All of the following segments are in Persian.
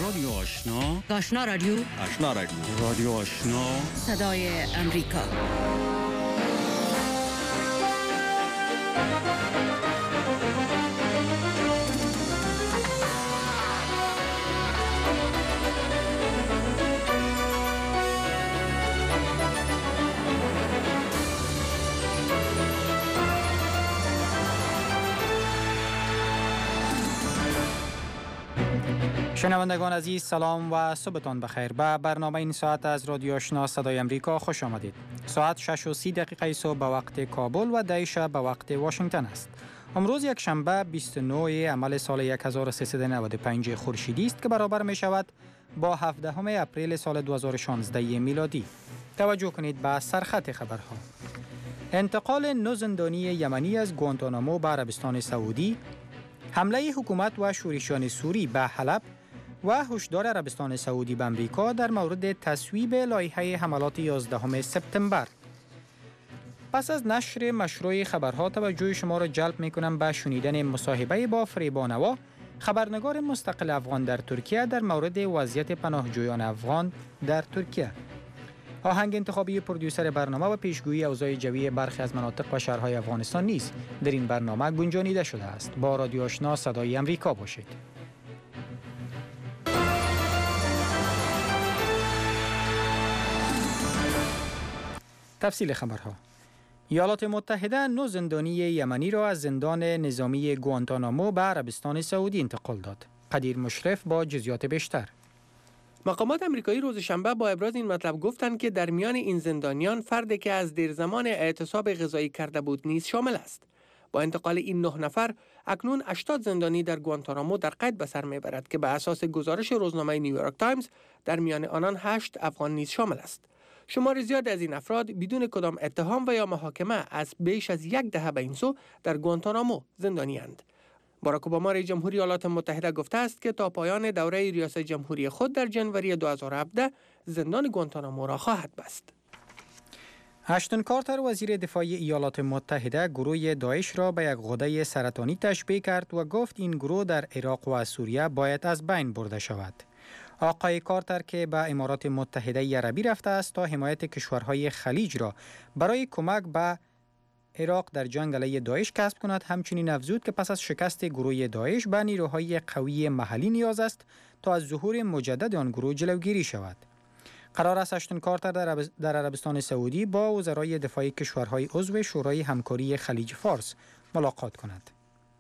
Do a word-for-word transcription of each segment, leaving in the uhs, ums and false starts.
رادیو آشنا، آشنا رادیو، آشنا رادیو، رادیو آشنا، صدای امریکا. شنوندگان عزیز، سلام و صبحتان بخیر. به برنامه این ساعت از رادیو آشنا صدای امریکا خوش آمدید. ساعت شش و سی دقیقه صبح به وقت کابل و ده شب به وقت واشنگتن است. امروز یک شنبه بیست و نه عمل سال یک هزار و سیصد و نود و پنج خورشیدی است که برابر می شود با هفدهم اپریل سال دو هزار و شانزده میلادی. توجه کنید به سرخط خبرها. انتقال نو زندانی یمنی از گوانتانامو به عربستان سعودی، حمله حکومت و شورشیان سوری به حلب و هشدار عربستان سعودی به امریکا در مورد تصویب لایحه حملات یازدهم سپتامبر. پس از نشر مشروع خبرها توجه شما را جلب می‌کنم به شنیدن مصاحبه با فریبا نوا، خبرنگار مستقل افغان در ترکیه، در مورد وضعیت پناهجویان افغان در ترکیه. آهنگ انتخابی پرودیوسر برنامه و پیشگویی اوضاع جوی برخی از مناطق و شهرهای افغانستان نیز در این برنامه گنجانیده شده است. با رادیو آشنا صدای امریکا باشید. تفصیل خبرها. ایالات متحده نو زندانی یمنی را از زندان نظامی گوانتانامو به عربستان سعودی انتقال داد. قدیر مشرف با جزئیات بیشتر. مقامات آمریکایی روز شنبه با ابراز این مطلب گفتند که در میان این زندانیان فردی که از دیر زمان اعتصاب غذایی کرده بود نیز شامل است. با انتقال این نه نفر اکنون هشتاد زندانی در گوانتانامو در قید به سر میبرد که به اساس گزارش روزنامه نیویورک تایمز در میان آنان هشت افغان نیز شامل است. شمار زیاد از این افراد بدون کدام اتهام و یا محاکمه از بیش از یک دهه به این سو در گوانتانامو زندانی‌اند. باراک اوباما رئیس جمهوری ایالات متحده گفته است که تا پایان دوره ریاست جمهوری خود در جنوری دو هزار و هفده زندان گوانتانامو را خواهد بست. اشتون کارتر وزیر دفاع ایالات متحده گروه داعش را به یک غده سرطانی تشبیه کرد و گفت این گروه در عراق و سوریه باید از بین برده شود. آقای کارتر که به امارات متحده عربی رفته است تا حمایت کشورهای خلیج را برای کمک به عراق در جنگ علیه داعش کسب کند، همچنین افزود که پس از شکست گروه داعش به نیروهای قوی محلی نیاز است تا از ظهور مجدد آن گروه جلوگیری شود. قرار است اشتون کارتر در, در عربستان سعودی با وزرای دفاع کشورهای عضو شورای همکاری خلیج فارس ملاقات کند.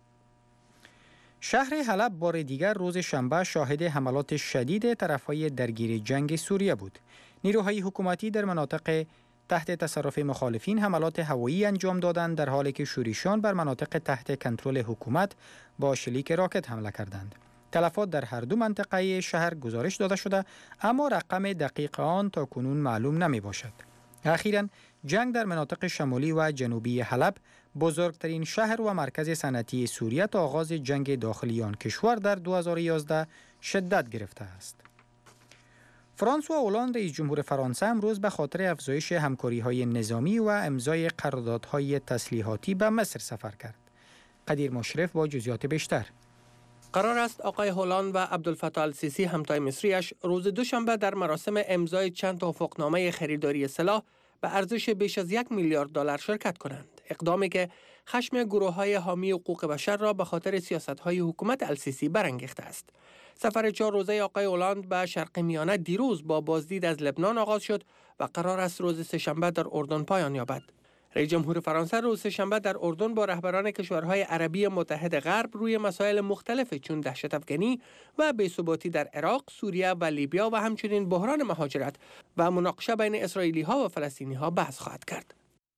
شهر حلب بار دیگر روز شنبه شاهد حملات شدید طرفهای درگیر جنگ سوریه بود. نیروهای حکومتی در مناطق تحت تصرف مخالفین حملات هوایی انجام دادند، در حالی که شورشیان بر مناطق تحت کنترل حکومت با شلیک راکت حمله کردند. تلفات در هر دو منطقه شهر گزارش داده شده، اما رقم دقیق آن تا کنون معلوم نمی باشد. اخیراً جنگ در مناطق شمالی و جنوبی حلب، بزرگترین شهر و مرکز صنعتی سوریه، تا آغاز جنگ داخلی آن کشور در دو هزار و یازده شدت گرفته است. فرانسوا اولاند رئیس جمهور فرانسه امروز به خاطر افزایش همکاری‌های نظامی و امضای قراردادهای تسلیحاتی به مصر سفر کرد. قدیر مشرف با جزئیات بیشتر. قرار است آقای هولند و عبدالفتاح السیسی همتای مصریش روز دوشنبه در مراسم امضای چند توافقنامه خریداری سلاح به ارزش بیش از یک میلیارد دلار شرکت کنند. اقدامی که خشم گروه‌های حامی حقوق بشر را به خاطر سیاست‌های حکومت السیسی برانگیخته است. سفر چهار روزه آقای هولند به شرق میانه دیروز با بازدید از لبنان آغاز شد و قرار است روز سه‌شنبه در اردن پایان یابد. رئیس جمهور فرانسه روز سه‌شنبه در اردن با رهبران کشورهای عربی متحد غرب روی مسائل مختلف چون دهشت افکنی و بی‌ثباتی در عراق، سوریه و لیبیا و همچنین بحران مهاجرت و مناقشه بین اسرائیلی‌ها و فلسطینی‌ها بحث خواهد کرد.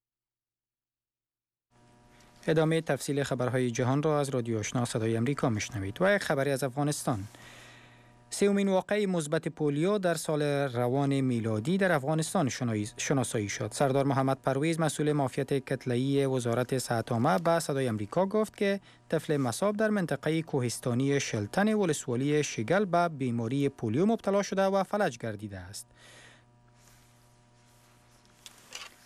ادامه تفصیل خبرهای جهان را از رادیو آشنا صدای امریکا میشنوید. و یک خبری از افغانستان. سومین واقعه مثبت پولیو در سال روان میلادی در افغانستان شناسایی شد. سردار محمد پرویز، مسئول معافیت کتله‌ای وزارت صحت عامه، به صدای امریکا گفت که طفل مصاب در منطقه کوهستانی شلتن ولسوالی شگل به بیماری پولیو مبتلا شده و فلج گردیده است.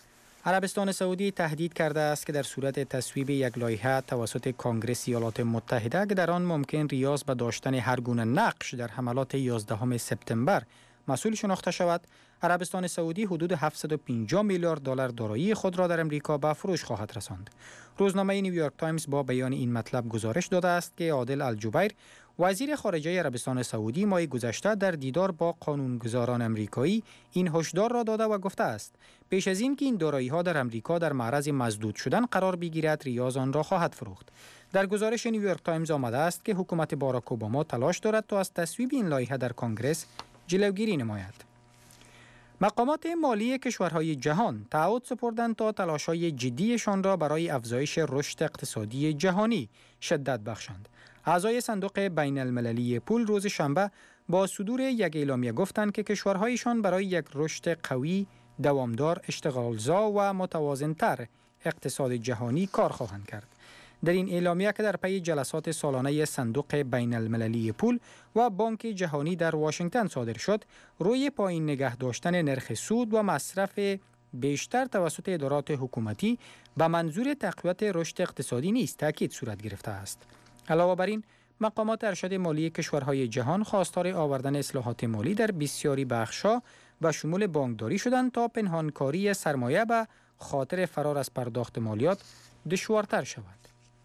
عربستان سعودی تهدید کرده است که در صورت تصویب یک لایحه توسط کنگره ایالات متحده که در آن ممکن ریاض به داشتن هر گونه نقش در حملات یازدهم سپتامبر مسئول شناخته شود، عربستان سعودی حدود هفتصد و پنجاه میلیارد دلار دارایی خود را در امریکا به فروش خواهد رساند. روزنامه نیویورک تایمز با بیان این مطلب گزارش داده است که عادل الجبیر، وزیر خارجه عربستان سعودی، ماه گذشته در دیدار با قانونگذاران امریکایی این هشدار را داده و گفته است پیش از این که این دارایی‌ها در امریکا در معرض مسدود شدن قرار بگیرد، ریاض آن را خواهد فروخت. در گزارش نیویورک تایمز آمده است که حکومت باراک اوباما تلاش دارد تا از تصویب این لایحه در کنگره جلوگیری نماید. مقامات مالی کشورهای جهان تعهد سپردند تا تلاش‌های جدیشان را برای افزایش رشد اقتصادی جهانی شدت بخشند. اعضای صندوق بین المللی پول روز شنبه با صدور یک اعلامیه گفتند که کشورهایشان برای یک رشد قوی، دوامدار، اشتغالزا و متوازن‌تر اقتصاد جهانی کار خواهند کرد. در این اعلامیه که در پی جلسات سالانه صندوق بین المللی پول و بانک جهانی در واشنگتن صادر شد، روی پایین نگه داشتن نرخ سود و مصرف بیشتر توسط ادارات حکومتی به منظور تقویت رشد اقتصادی نیز تاکید صورت گرفته است. علاوه بر این، مقامات ارشد مالی کشورهای جهان خواستار آوردن اصلاحات مالی در بسیاری بخش‌ها و شمول بانکداری شدند تا پنهانکاری سرمایه به خاطر فرار از پرداخت مالیات دشوارتر شود.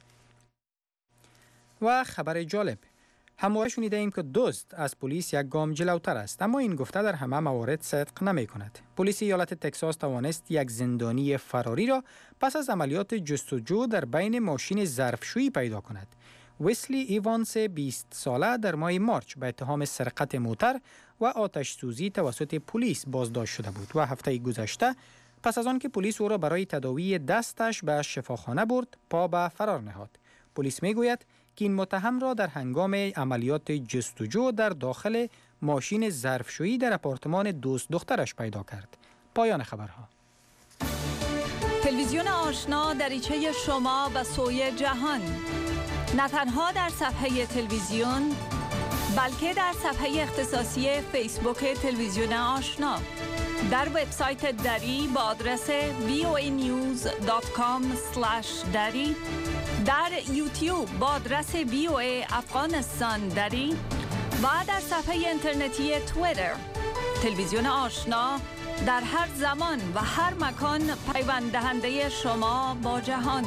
و خبر جالب، همواره شنیده ایم که دزد از پلیس یک گام جلوتر است، اما این گفته در همه موارد صدق نمی کند. پلیس ایالت تگزاس توانست یک زندانی فراری را پس از عملیات جستجو در بین ماشین ظرفشویی پیدا کند. ویسلی ایوانس بیست ساله در ماه مارچ به اتهام سرقت موتر و آتش سوزی توسط پلیس بازداشت شده بود و هفته گذشته پس از آن که پلیس او را برای تداوی دستش به شفاخانه برد، پا به فرار نهاد. پلیس میگوید که این متهم را در هنگام عملیات جستجو در داخل ماشین ظرفشویی در آپارتمان دوست دخترش پیدا کرد. پایان خبرها. تلویزیون آشنا دریچه شما به سوی جهان، نه تنها در صفحه تلویزیون بلکه در صفحه اختصاصی فیسبوک تلویزیون آشنا، در وبسایت دری با آدرس وی او ای نیوز دات کام اسلش دری، در یوتیوب با آدرس وی او ای افغانستان دری و در صفحه اینترنتی توییتر. تلویزیون آشنا در هر زمان و هر مکان پیوند دهنده شما با جهان.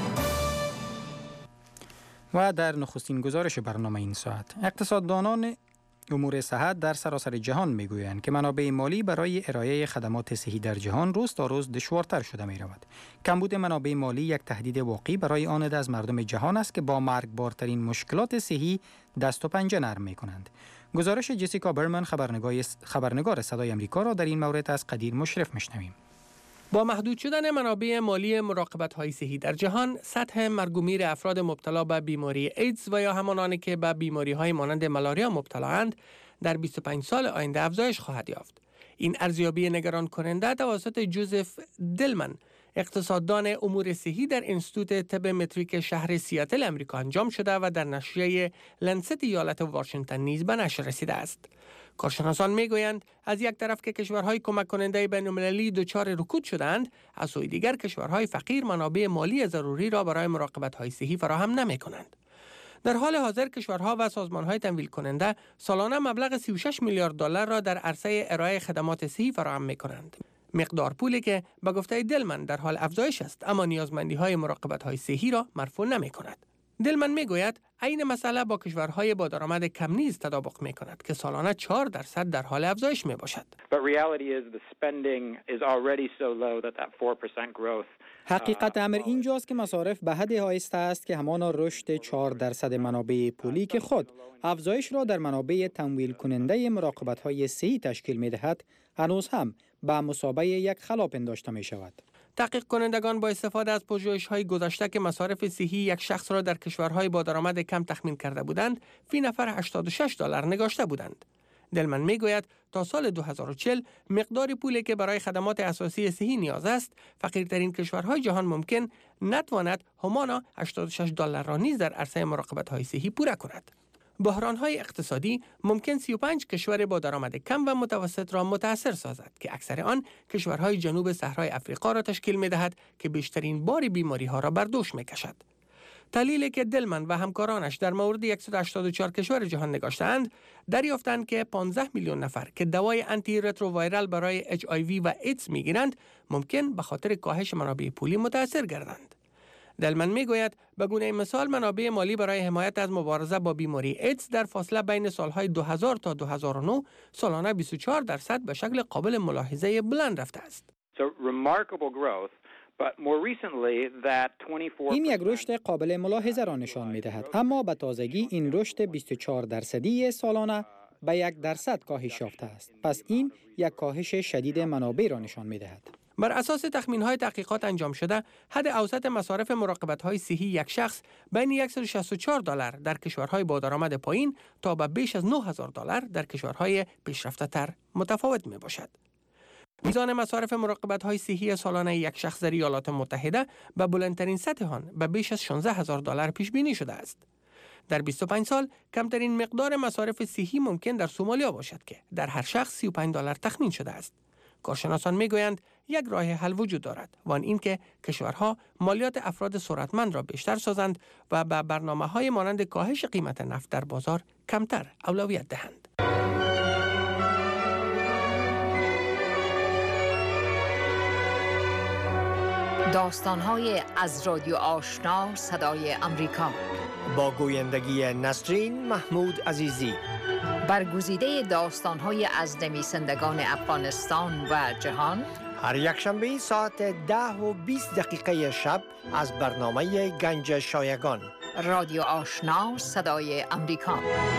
و در نخستین گزارش برنامه این ساعت، اقتصاددانان امور صحت در سراسر جهان میگویند که منابع مالی برای ارائه خدمات صحی در جهان روز تا روز دشوارتر شده می رود. کمبود منابع مالی یک تهدید واقعی برای آن عده از مردم جهان است که با مرگبارترین مشکلات صحی دست و پنجه نرم می کنند. گزارش جسیکا برمن خبرنگار صدای امریکا را در این مورد از قدیر مشرف میشنویم. با محدود شدن منابع مالی مراقبت‌های صحی در جهان، سطح مرگ و میر افراد مبتلا به بیماری ایدز و یا همانانی که به بیماری‌های مانند مالاریا مبتلااند در بیست و پنج سال آینده افزایش خواهد یافت. این ارزیابی نگران کننده توسط جوزف دلمن، اقتصاددان امور صحی در انستیتوت طب متریک شهر سیاتل امریکا انجام شده و در نشریه لنست ایالت واشنگتن نیز به نشر رسیده است. کارشناسان میگویند از یک طرف که کشورهای کمک کننده بین‌المللی دچار رکود شدند، از سوی دیگر کشورهای فقیر منابع مالی ضروری را برای مراقبت‌های صحی فراهم نمی‌کنند. در حال حاضر کشورها و سازمان‌های تمویل کننده سالانه مبلغ سی و شش میلیارد دلار را در عرصه ارائه خدمات صحی فراهم می‌کنند. مقدار پولی که به گفته دلمن در حال افزایش است، اما نیازمندی‌های مراقبت‌های صحی را مرفوع نمی‌کند. دلمن میگوید عین مسئله با کشورهای با درآمد کم نیز تطابق می‌کند که سالانه چهار درصد در حال افزایش میباشد. حقیقت امر اینجاست که مصارف به حدی آهسته است که همانا رشد چهار درصد منابع پولی که خود افزایش را در منابع تمویل کننده مراقبت‌های صحی تشکیل می‌دهد، هنوز هم به مثابه یک خلا پنداشته می‌شود. تحقیق کنندگان با استفاده از پژوهش‌های گذشته که مصارف صحی یک شخص را در کشورهای با درآمد کم تخمین کرده بودند، فی نفر هشتاد و شش دلار نگاشته بودند. دلمن میگوید تا سال دو هزار و چهل مقدار پولی که برای خدمات اساسی صحی نیاز است، فقیرترین کشورهای جهان ممکن نتواند همانا هشتاد و شش دلار را نیز در عرصه مراقبت‌های صحی پوره کند. بحران‌های اقتصادی ممکن سی و پنج کشور با درآمد کم و متوسط را متاثر سازد که اکثر آن کشورهای جنوب صحرای افریقا را تشکیل می‌دهد که بیشترین بار بیماری‌ها را بر دوش می‌کشد. تحلیلی که دلمن و همکارانش در مورد صد و هشتاد و چهار کشور جهان نگاشتند، دریافتند که پانزده میلیون نفر که دوای آنتی رترووایرال برای اچ آی وی و ایدز می‌گیرند، ممکن به خاطر کاهش منابع پولی متاثر گردند. دلمن میگوید به گونه مثال منابع مالی برای حمایت از مبارزه با بیماری ایدز در فاصله بین سالهای دو هزار تا دو هزار و نه سالانه بیست و چهار درصد به شکل قابل ملاحظه بلند رفته است. این یک رشد قابل ملاحظه را نشان می‌دهد، اما به تازگی این رشد بیست و چهار درصدی سالانه به یک درصد کاهش یافته است. پس این یک کاهش شدید منابع را نشان می‌دهد. بر اساس تخمین‌های تحقیقات انجام شده، حد اوسط مصارف مراقبت‌های صحی یک شخص بین صد و شصت و چهار دلار در کشورهای با درآمد پایین تا به بیش از نه هزار دلار در کشورهای پیشرفته‌تر متفاوت می‌باشد. میزان مصارف مراقبت‌های صحی سالانه یک شخص در ایالات متحده به بلندترین سطح آن به بیش از شانزده هزار دلار پیش بینی شده است. در بیست و پنج سال کمترین مقدار مصارف صحی ممکن در سومالیا باشد که در هر شخص سی و پنج دلار تخمین شده است. کارشناسان میگویند یک راه حل وجود دارد و آن این که کشورها مالیات افراد ثروتمند را بیشتر سازند و به برنامه‌های مانند کاهش قیمت نفت در بازار کمتر اولویت دهند. داستان‌های از رادیو آشنا صدای امریکا با گویندگی نسرین محمود عزیزی. برگزیده داستان‌های از نویسندگان افغانستان و جهان، هر یک شنبه ساعت ده و بیست دقیقه شب از برنامه گنج شایگان. رادیو آشنا صدای امریکا.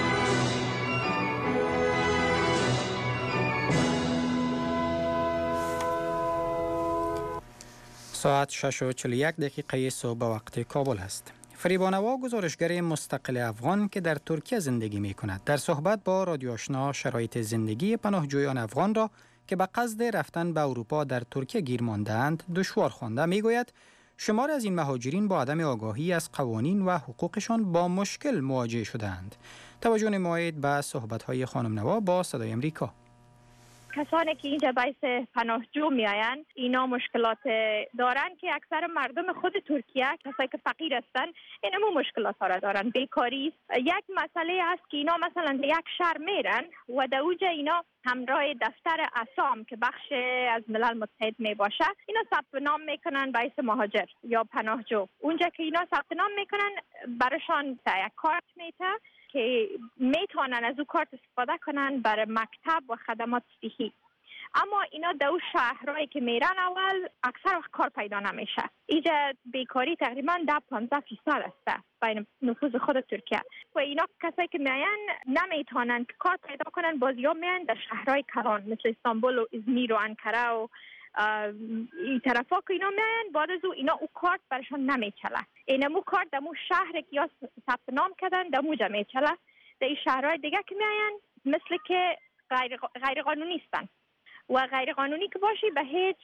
ساعت شش و چهل و یک دقیقه صبح به وقت کابل است. فریبانوا گزارشگر مستقل افغان که در ترکیه زندگی می کند در صحبت با رادیو آشنا شرایط زندگی پناهجویان افغان را که به قصد رفتن به اروپا در ترکیه گیر مانده‌اند دشوار خوانده. می گوید شمار از این مهاجرین با عدم آگاهی از قوانین و حقوقشان با مشکل مواجه شده‌اند. توجه نمایید به صحبت‌های خانم نوا با صدای امریکا. کسانی که اینجا باعث پناهجو میآیند اینا مشکلات دارن که اکثر مردم خود ترکیه کسایی که فقیر هستن اینمو مشکلات ها را دارن. بیکاری یک مسئله است که اینا مثلا به یک شهر میرن و در اونجا اینا همراه دفتر اسام که بخش از ملل متحد می باشه اینا ثبت نام میکنن باعث مهاجر یا پناهجو. اونجا که اینا ثبت نام میکنن براشان یک کارت میته که میتونن از او کارت استفاده کنن برای مکتب و خدمات صحی. اما اینا در شهرهایی که میرن اول اکثر وقت کار پیدا نمیشه. اینجا بیکاری تقریبا ده پانزده فیصد است بین نفوذ خود ترکیه و اینا کسایی که میان نمیتونن کار پیدا کنن، بازیرا میان در شهرهای کلان مثل استانبول و ازمیر و انکره و این طرفا که اینا میان بعد از او اینا او کارت برشان نمیچله. اینمو کارت دمو شهر که یا ثبت نام کردن دمو جا میچله. در این شهرهای دیگه که میان مثل که غیر, غیر قانونی هستن و غیر قانونی که باشی به هیچ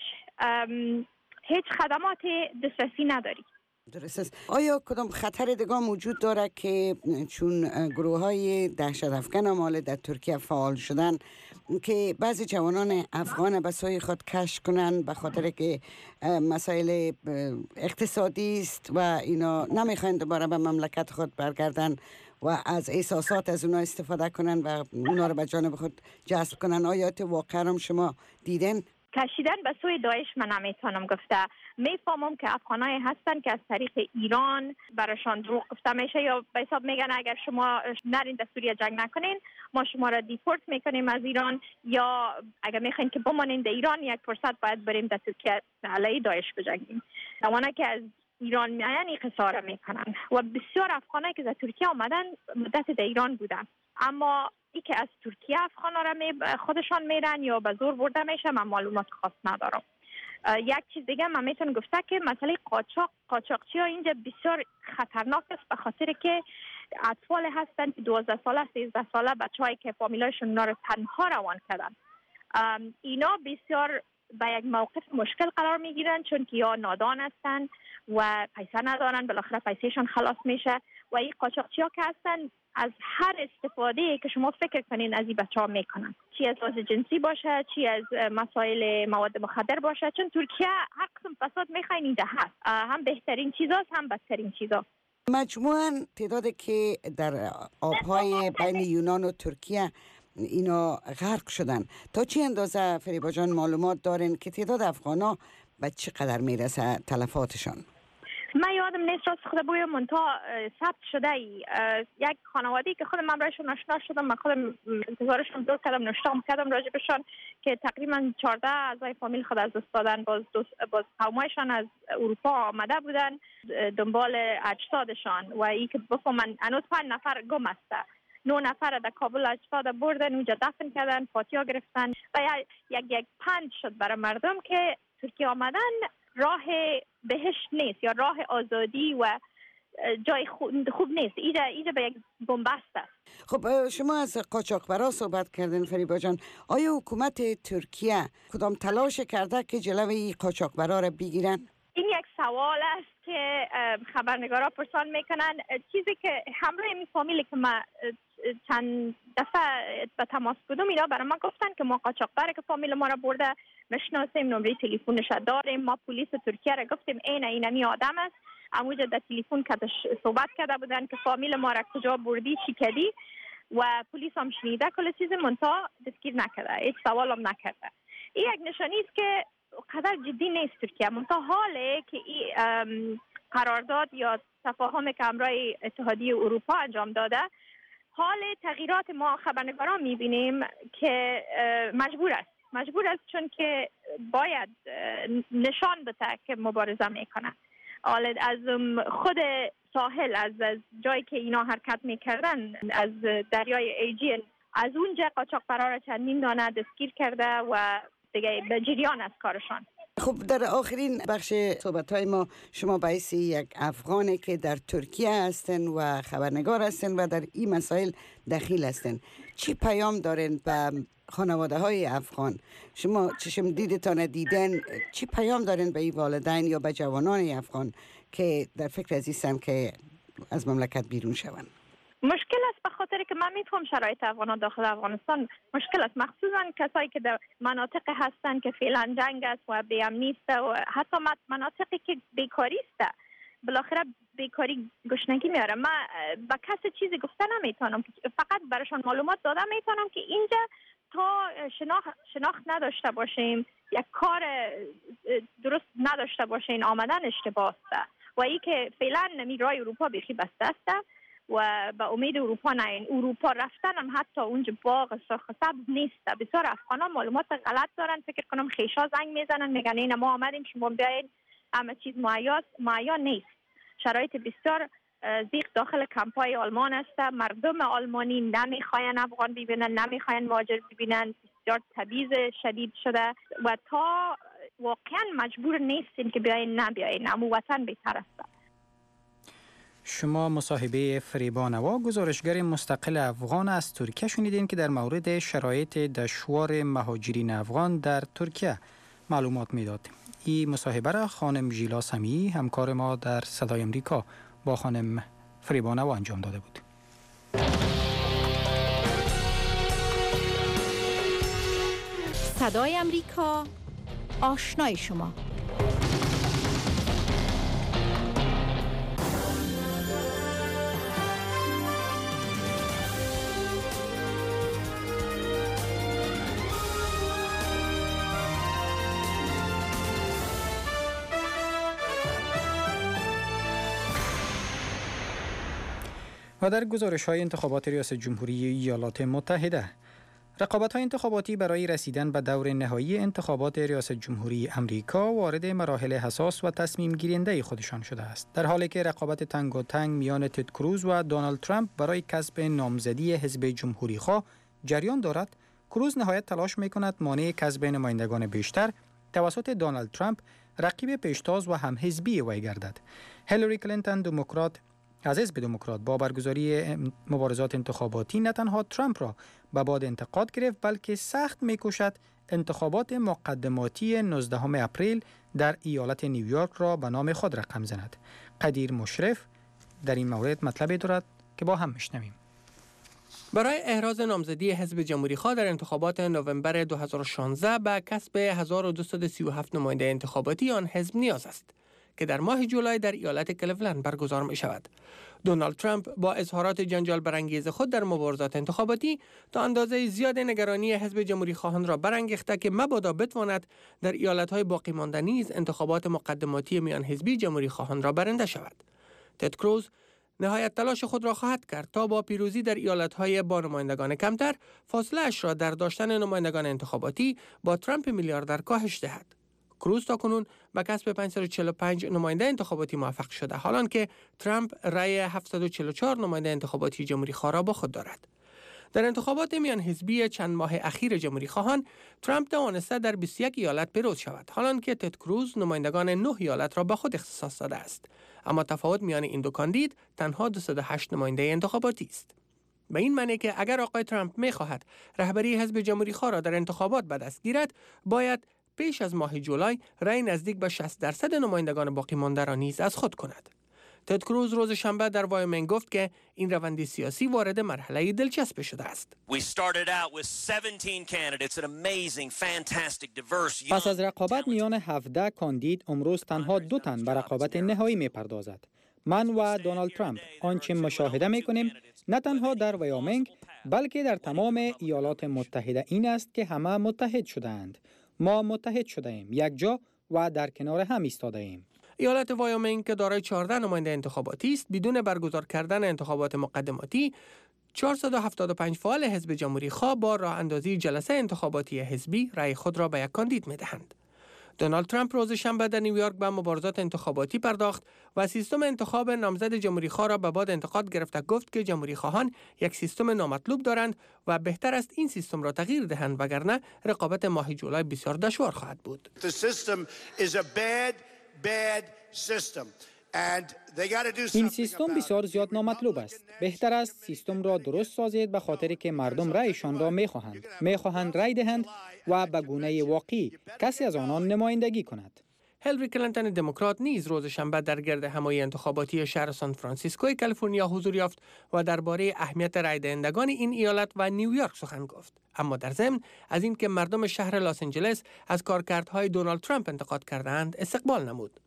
هیچ خدمات دسترسی نداری. درست است. آیا کدام خطر دیگه موجود داره که چون گروه های دهشت افکن آمال در ترکیه فعال شدن که بعضی جوانان افغان به سوی خود کش کنن به خاطر که مسائل اقتصادی است و اینا نمیخواین دوباره به مملکت خود برگردن و از احساسات از اونا استفاده کنن و اونا رو به جانب خود جذب کنن؟ آیا تو واقعا هم شما دیدن؟ کشیدن به سوی داعش من نمیتونم گفته. میفهمم که افغانایی هستن که از طریق ایران براشان دروغ گفته میشه یا به حساب میگن اگر شما نرین در سوریه جنگ نکنین ما شما را دیپورت میکنیم از ایران، یا اگر میخواین که بمانین در ایران یک فرصت باید بریم در ترکیه علیه داعش بجنگیم. اونا که از ایران میان این قصاره میکنن و بسیار افغانایی که در ترکیه آمدن مدت در ایران بودن، اما ای که از ترکیه افغانا را می خودشان میرن یا به زور برده میشه من معلومات خاص ندارم. یک چیز دیگه من میتونم گفته که مسئله قاچاق قاچاقچی ها اینجا بسیار خطرناک است به خاطر که اطفال هستن که دوازده ساله سیزده ساله بچه‌هایی که فامیلایشون اونا رو تنها روان کردن، اینا بسیار به یک موقف مشکل قرار میگیرن چون که یا نادان هستن و پیسه ندارن، بالاخره پیسهشون خلاص میشه و این قاچاقچی ها که هستن از هر استفاده که شما فکر کنین از این بچه ها میکنن، چی از لحاظ جنسی باشه، چی از مسائل مواد مخدر باشه، چون ترکیه هر قسم فساد میخواین اینجا هست، هم بهترین چیزاست هم بدترین چیزا. مجموعاً تعدادی که در آبهای بین یونان و ترکیه اینا غرق شدن، تا چه اندازه فریبا جان معلومات دارین که تعداد افغانا به چقدر میرسه تلفاتشان؟ من یادم نیست راست خدا بوی منتها ثبت شده ای. یک خانواده‌ای که خودم من برایشون آشنا شدم، من خودم انتظارشون دور کردم، نشتم کردم راجع بهشون که تقریبا چهارده اعضای فامیل خود از دست دادن، باز باز قومایشان از اروپا آمده بودن دنبال اجسادشان و ای که بفهمن هنوز پنج نفر گم است. نه نفر در کابل اجساد بردن اونجا دفن کردن، فاتحه گرفتن و یک یک پند شد برای مردم که ترکیه آمدن راه بهشت نیست یا راه آزادی و جای خوب نیست. اینجا اینجا به یک بنبست است. خب شما از قاچاقبرا صحبت کردین فریبا جان، آیا حکومت ترکیه کدام تلاش کرده که جلوی قاچاقبرا را بگیرن؟ این یک سوال است که خبرنگارا پرسان میکنن. چیزی که همراه این فامیلی که ما چند دفعه به تماس بودم، اینا برای ما گفتن که ما قاچاقبر که فامیل ما را برده مشناسیم، نمره تلفنش داریم، ما پلیس ترکیه را گفتیم این اینمی آدم است، اموجه در تلفن کدش صحبت کرده بودن که فامیل ما را کجا بردی چی کردی و پلیس هم شنیده کل چیز، منتها دستگیر نکرده، هیچ سوال هم نکرده. این یک نشانی است که قدر جدی نیست ترکیه. منتها حاله که این قرارداد یا تفاهم که همراه اتحادیه اروپا انجام داده، حال تغییرات ما خبرنگاران میبینیم که مجبور است مجبور است چون که باید نشان بده که مبارزه میکنه. حال از خود ساحل، از جایی که اینا حرکت میکردن، از دریای ایجین، از اونجا قاچاقبرا را چندین دانه دستگیر کرده و دیگه به جریان از کارشان. خب در آخرین بخش صحبت‌های ما، شما باعث یک افغانی که در ترکیه هستن و خبرنگار هستن و در این مسائل دخیل هستن، چی پیام دارن به خانواده های افغان؟ شما چشم دیدتان دیدن، چی پیام دارن به این والدین یا به جوانان افغان که در فکر از هستن که از مملکت بیرون شوند؟ مشکل است به خاطر که من میتونم شرایط افغانان داخل افغانستان مشکل است، مخصوصا کسایی که در مناطق هستن که فعلا جنگ است و بی‌امنی است و حتی مناطقی که بیکاری است. بالاخره بیکاری گشنگی میاره. من با کسی چیزی گفته نمیتونم، فقط براشون معلومات دادم میتونم که اینجا تا شناخت, شناخت نداشته باشیم، یک کار درست نداشته باشین، آمدن اشتباه است و ای که فعلا راه اروپا بیخی بسته است و به امید اروپا نه. اروپا رفتن هم حتی اونجا باغ سرخ سبز نیست. بسیار افغانان معلومات غلط دارن، فکر کنم خیشا زنگ میزنن میگن این ما آمدیم شما بیاین، همه چیز معیار نیست. شرایط بسیار زیق داخل کمپای آلمان است. مردم آلمانی نمیخواین افغان ببینن، نمیخواین مهاجر ببینن، بسیار تبعیض شدید شده و تا واقعا مجبور نیستین که بیاین نبیاین، امو وطن بهتر است. شما مصاحبه فریبا نوا، گزارشگر مستقل افغان از ترکیه شنیدین که در مورد شرایط دشوار مهاجرین افغان در ترکیه معلومات میداد. این مصاحبه را خانم ژیلا سمیعی، همکار ما در صدای امریکا، با خانم فریبا نوا انجام داده بود. صدای امریکا، آشنای شما. و در گزارش‌های انتخابات ریاست جمهوری ایالات متحده، رقابت‌های انتخاباتی برای رسیدن به دور نهایی انتخابات ریاست جمهوری امریکا وارد مراحل حساس و تصمیم گیرنده خودشان شده است، در حالی که رقابت تنگاتنگ میان تد کروز و دونالد ترامپ برای کسب نامزدی حزب جمهوری‌خواه جریان دارد. کروز نهایت تلاش می‌کند مانع کسب نمایندگان بیشتر توسط دونالد ترامپ، رقیب پیشتاز و هم حزبی وی گردد. هیلاری کلینتون، دموکرات از حزب دموکرات، با برگزاری مبارزات انتخاباتی نه تنها ترامپ را به باد انتقاد گرفت، بلکه سخت می‌کوشد انتخابات مقدماتی نوزدهم اپریل در ایالت نیویورک را به نام خود رقم زند. قدیر مشرف در این مورد مطلبی دارد که با هم میشنویم. برای احراز نامزدی حزب جمهوری‌خواه در انتخابات نوامبر دو هزار و شانزده به کسب هزار و دویست و سی و هفت نماینده انتخاباتی آن حزب نیاز است که در ماه جولای در ایالت کلیولند برگزار می شود. دونالد ترامپ با اظهارات جنجال برانگیز خود در مبارزات انتخاباتی تا اندازه زیاد نگرانی حزب جمهوری خواهان را برانگیخته که مبادا بتواند در ایالت‌های باقی مانده نیز انتخابات مقدماتی میان حزبی جمهوری خواهان را برنده شود. تد کروز نهایت تلاش خود را خواهد کرد تا با پیروزی در ایالت‌های با نمایندگان کمتر فاصله اش را در داشتن نمایندگان انتخاباتی با ترامپ میلیاردر کاهش دهد. کروز تاکنون به کسب پانصد و چهل و پنج نماینده انتخاباتی موفق شده، حالان که ترامپ رأی هفتصد و چهل و چهار نماینده انتخاباتی جمهوری خواه را با خود دارد. در انتخابات میان حزبی چند ماه اخیر جمهوری خواهان، ترامپ توانسته در بیست و یک ایالت پیروز شود، حالان که تد کروز نمایندگان نه ایالت را به خود اختصاص داده است. اما تفاوت میان این دو کاندید تنها دویست و هشت نماینده انتخاباتی است. به این معنی که اگر آقای ترامپ می‌خواهد رهبری حزب جمهوری خواه را در انتخابات به دست گیرد، باید پیش از ماه جولای رأی نزدیک به شصت درصد نمایندگان باقی مانده را نیز از خود کند. تد کروز روز شنبه در وایومینگ گفت که این روند سیاسی وارد مرحله دلچسب شده است. پس از رقابت میان هفده کاندید، امروز تنها دو تن به رقابت نهایی می‌پردازد. من و دونالد ترامپ. آنچه مشاهده می‌کنیم نه تنها در وایومینگ بلکه در تمام ایالات متحده این است که همه متحد شده‌اند. ما متحد شده ایم، یک جا و در کنار هم ایستاده ایم. ایالت وایومینگ که دارای چهارده نماینده انتخاباتی است، بدون برگزار کردن انتخابات مقدماتی، چهارصد و هفتاد و پنج فعال حزب جمهوری خواه با راه اندازی جلسه انتخاباتی حزبی رأی خود را به یک کاندید می‌دهند. دونالد ترامپ روز شنبه در نیویورک به مبارزات انتخاباتی پرداخت و سیستم انتخاب نامزد جمهوری خواه را به باد انتقاد گرفته گفت که جمهوری خواهان یک سیستم نامطلوب دارند و بهتر است این سیستم را تغییر دهند، وگرنه رقابت ماه جولای بسیار دشوار خواهد بود. این سیستم بسیار زیاد نامطلوب است. بهتر است سیستم را درست سازید، به خاطری که مردم رأیشان را می‌خواهند. می‌خواهند رأی دهند و به گونه واقعی کسی از آنان نمایندگی کند. هیلاری کلینتون دموکرات نیز روز شنبه در گرد همایی انتخاباتی شهر سان فرانسیسکوی کالیفرنیا حضور یافت و درباره اهمیت رأی دهندگان این ایالت و نیویورک سخن گفت. اما در ضمن از اینکه مردم شهر لس آنجلس از کارکردهای دونالد ترامپ انتقاد کردند استقبال نمود.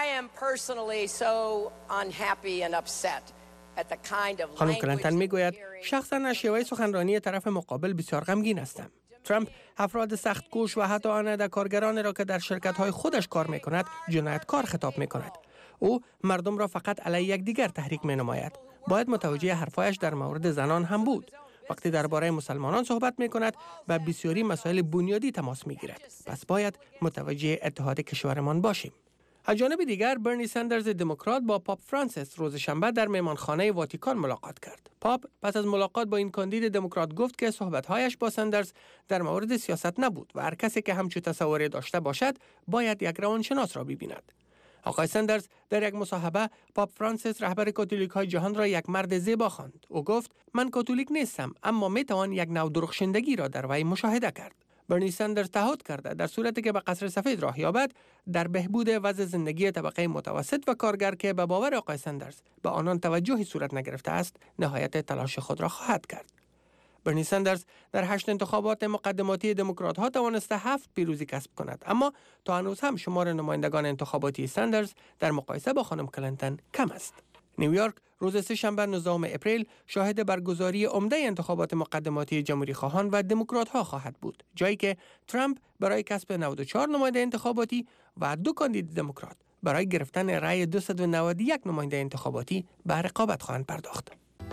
خانم کلینتون میگوید شخصا از شیوه سخنرانی طرف مقابل بسیار غمگین هستم. ترامپ افراد سخت‌کوش و حتی آنده کارگران را که در شرکت‌های خودش کار می‌کند جنایتکار خطاب می‌کند. او مردم را فقط علیه یکدیگر تحریک می‌نماید. باید متوجه حرفایش در مورد زنان هم بود. وقتی درباره مسلمانان صحبت می‌کند و بسیاری مسائل بنیادی تماس می‌گیرد. پس باید متوجه اتحاد کشورمان باشیم. از جانب دیگر برنی سندرز دموکرات با پاپ فرانسیس روز شنبه در مهمانخانه واتیکان ملاقات کرد. پاپ پس از ملاقات با این کاندید دموکرات گفت که صحبت‌هایش با سندرز در مورد سیاست نبود و هر کسی که همچون تصوری داشته باشد باید یک روانشناس را ببیند. آقای سندرز در یک مصاحبه پاپ فرانسیس رهبر کاتولیک‌های جهان را یک مرد زیبا خواند. او گفت من کاتولیک نیستم، اما میتوان یک نوع درخشندگی را در وی مشاهده کرد. برنی سندرز تعهد کرده در صورتی که به قصر سفید راه یابد در بهبود وضع زندگی طبقه متوسط و کارگر که به باور آقای سندرز به آنان توجهی صورت نگرفته است نهایت تلاش خود را خواهد کرد. برنی سندرز در هشت انتخابات مقدماتی دموکرات ها توانسته هفت پیروزی کسب کند، اما تا هنوز هم شمار نمایندگان انتخاباتی سندرز در مقایسه با خانم کلینتون کم است. نیویورک روز سه شنبه نوزدهم اپریل شاهد برگزاری عمده انتخابات مقدماتی جمهوری خواهان و دموکرات ها خواهد بود، جایی که ترامپ برای کسب نود و چهار نماینده انتخاباتی و دو کاندید دموکرات برای گرفتن رأی دویست و نود و یک نماینده انتخاباتی به رقابت خواهند پرداخت.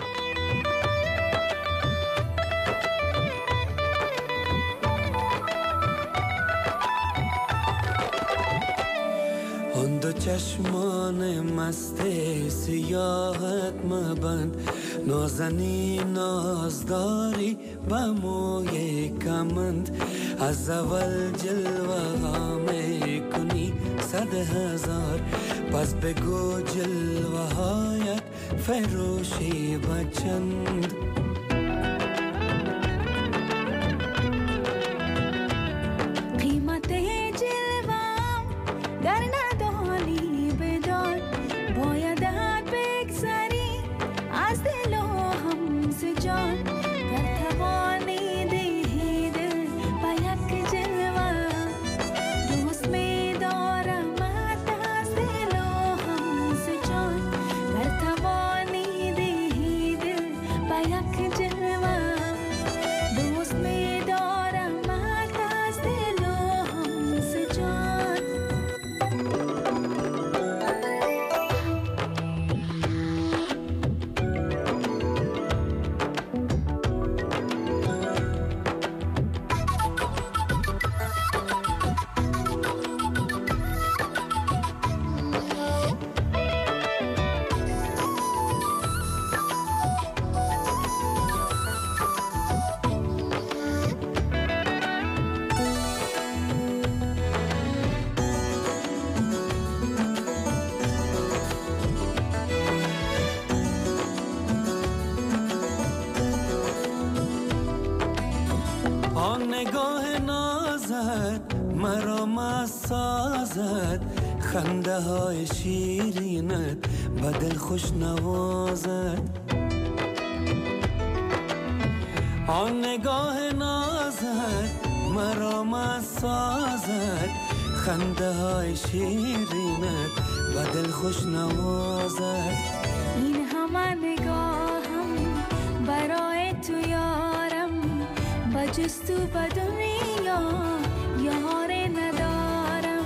آن دو چشمان مست سیاحت مبند، نازنی نازداری با موی کمند، از اول جلوه ها می کنی صد هزار، پس بگو جلوه هایت فروشی بچند. نگاه نازت مرا مست سازد، خنده های شیرینت به دل خوش نوازد. آن نگاه نازت مرا مست سازد، خنده های شیرینت به دل خوش نوازد. این همه نگاهم برای تو یارم، بجز تو به دنیا یار ندارم.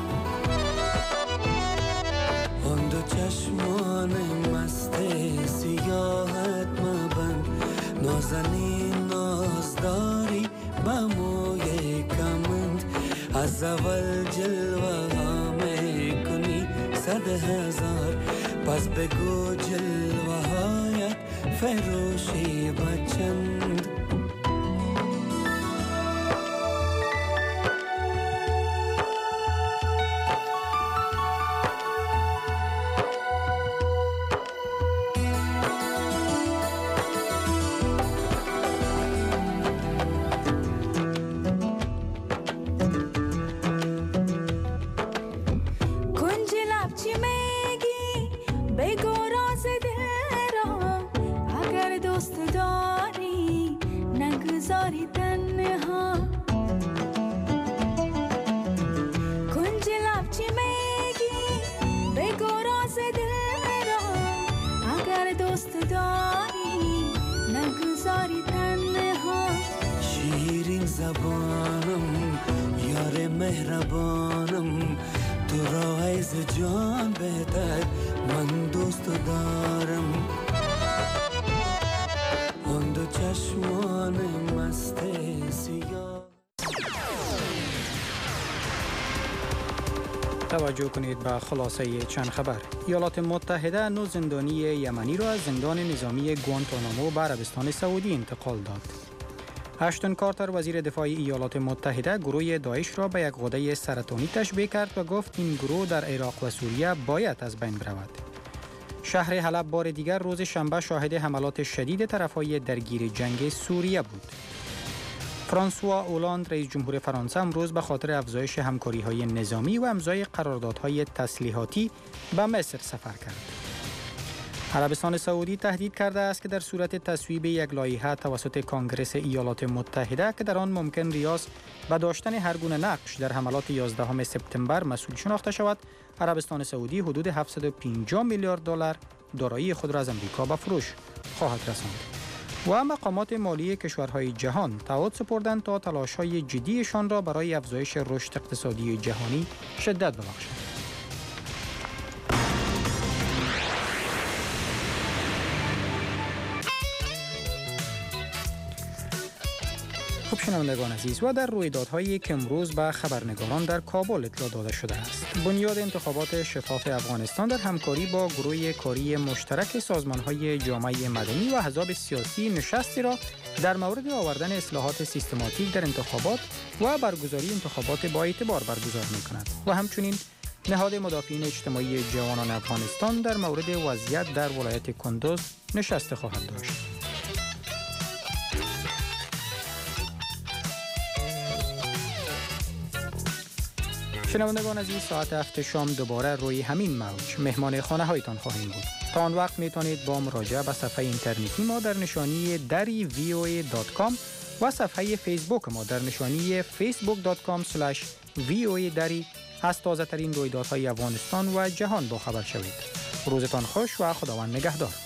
آن دو چشمان مست سیاهت مبند، نازنین نازداری به موی کمند. از اول جلوه ها می کنی صد هزار، پس بگو جلوه هایت فروشی بچند. شیرین زبانم یار مهربانم، تو را عیز جان بهتر من دوست دارم. آن دو چشمان مست سیاه. توجه کنید به خلاصه چند خبر. ایالات متحده نو زندانی یمنی را از زندان نظامی گوانتانامو به عربستان سعودی انتقال داد. اشتون کارتر وزیر دفاع ایالات متحده گروه داعش را به یک غده سرطانی تشبیه کرد و گفت این گروه در عراق و سوریه باید از بین برود. شهر حلب بار دیگر روز شنبه شاهد حملات شدید طرفهای درگیر جنگ سوریه بود. فرانسوا اولاند رئیس جمهور فرانسه امروز به خاطر افزایش همکاری‌های نظامی و امضای قراردادهای تسلیحاتی به مصر سفر کرد. عربستان سعودی تهدید کرده است که در صورت تصویب یک لایحه توسط کنگره ایالات متحده که در آن ممکن ریاض به داشتن هر گونه نقش در حملات یازدهم سپتامبر مسئول شناخته شود، عربستان سعودی حدود هفتصد و پنجاه میلیارد دلار دارایی خود را از امریکا به فروش خواهد رساند. و مقامات مالی کشورهای جهان تعهد سپردند تا تلاش‌های جدیشان را برای افزایش رشد اقتصادی جهانی شدت ببخشند. خب شنوندگان عزیز، و در رویدادهایی که امروز به خبرنگاران در کابل اطلاع داده شده است، بنیاد انتخابات شفاف افغانستان در همکاری با گروه کاری مشترک سازمان‌های جامعه مدنی و احزاب سیاسی نشستی را در مورد آوردن اصلاحات سیستماتیک در انتخابات و برگزاری انتخابات با اعتبار برگزار می‌کند و همچنین نهاد مدافعین اجتماعی جوانان افغانستان در مورد وضعیت در ولایت کندوز نشست خواهد داشت. شنوندگان عزیز، ساعت هفت شام دوباره روی همین موج مهمان خانه هایتان خواهیم بود. تا آن وقت میتونید با مراجعه به صفحه اینترنتی ما در نشانی دری وی او ای دات کام و صفحه فیسبوک ما در نشانی فیسبوک دات کام اسلش وی او ای دری از تازه ترین رویدادهای افغانستان و جهان با خبر شوید. روزتان خوش و خداوند نگهدار.